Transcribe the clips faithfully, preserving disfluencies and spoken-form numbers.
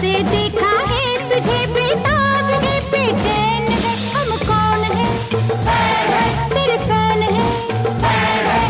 से देखा है तुझे बेताब है, बेचैन है। हम कौन है? फैन है, तेरे फैन है, फैन है।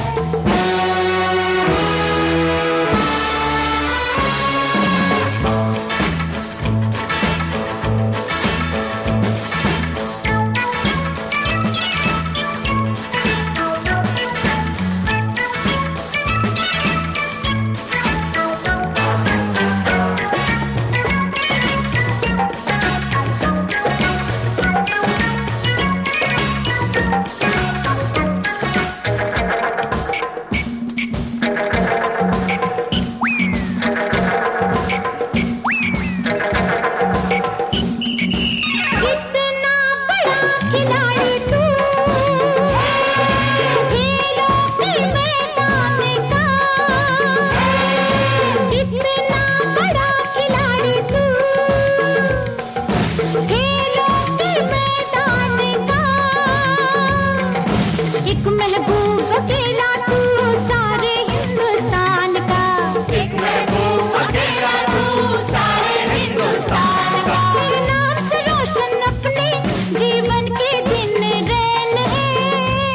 एक महबूब अकेला तू सारे हिंदुस्तान का, एक महबूब अकेला तू सारे हिंदुस्तान का। तेरे नाम से रोशन अपने जीवन के दिन रैन है।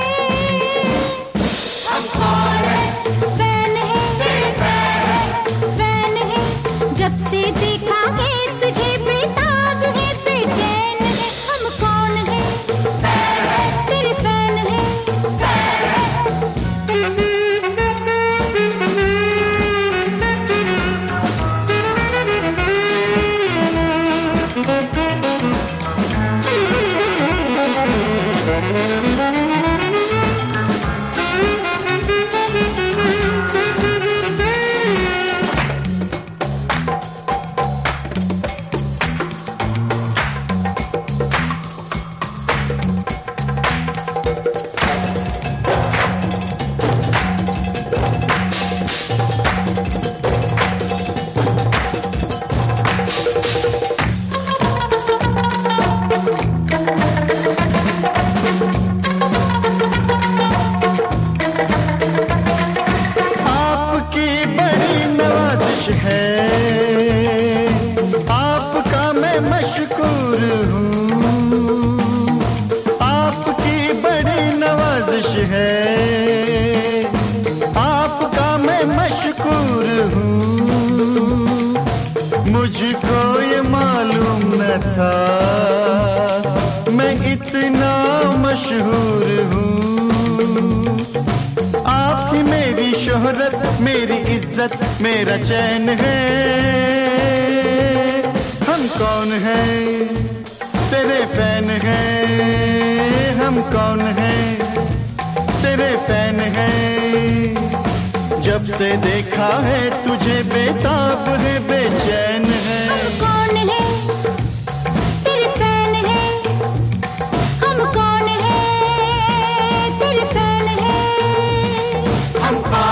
हम कौन है? फैन है, तेरे फैन है, फैन है। जब से देखा है तुझे बेताब है, बेचैन है। हम कौन है? फैन है, तेरे फैन है। आपका मैं मशकूर हूँ, आपकी बड़ी नवाजिश है। आपका मैं मशकूर हूँ, मुझको ये मालूम न था मैं इतना मशहूर हूँ। आप ही मेरी शोहरत, मेरी इज्जत, मेरा चैन है। हम कौन हैं? तेरे फैन हैं। हम कौन हैं? तेरे फैन हैं। जब से देखा है तुझे बेताब है, बेचैन है। हम कौन है? तेरे फैन है। हम कौन है? तेरे फैन है। हम कौन